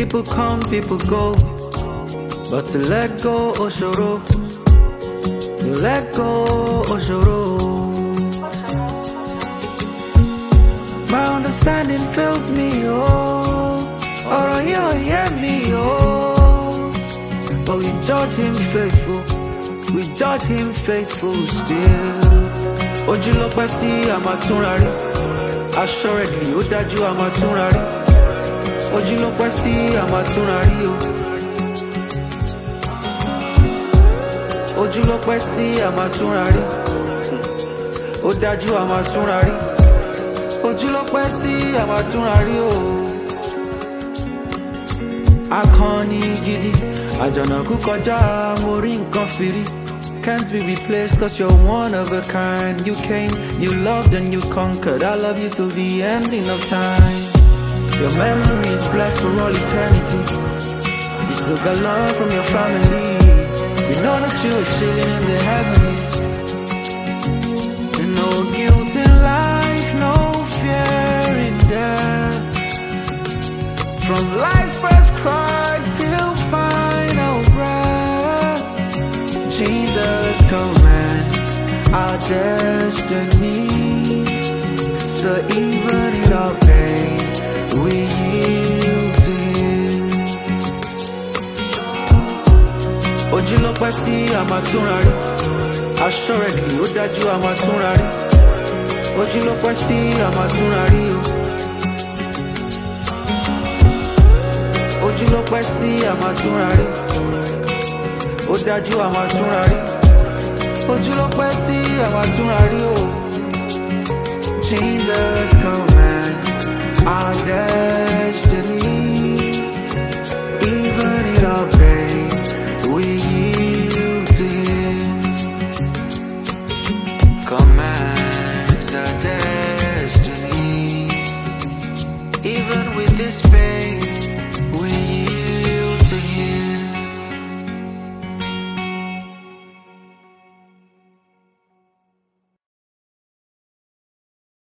People come, people go, but to let go, Oshoro. To let go, Oshoro. My understanding fails me, oh. Oh, yeah, me, oh. But we judge him faithful. We judge him faithful still. Ojulope si amatunrari. Assuredly, ó dájú amatunrari. Ojulope si amatunrari, oh. Ojulope si amatunrari. Ó dájú amatunrari. Ojulope si amatunrari, oh. Akọni gidi, àjànàkú kọjá, mo rí nǹkan fìrí. Can't be replaced cause you're one of a kind. You came, you loved and you conquered. I love you till the ending of time. Your memory is blessed for all eternity. You still got love from your family. You know that you are chilling in the heavens. No guilt in life, no fear in death. From life's first cry till final breath, Jesus commands our destiny. So even in our pain, we yield to Him. Ojulope si amatunrari. Assuredly, ó dájú amatunrari. Ojulope si amatunrari, oh. Ojulope si amatunrari. Ó dájú amatunrari. Ojulope si amatunrari, oh. Jesus commands our destiny. Even in our pain, we yield to Him. Commands our destiny. Even with this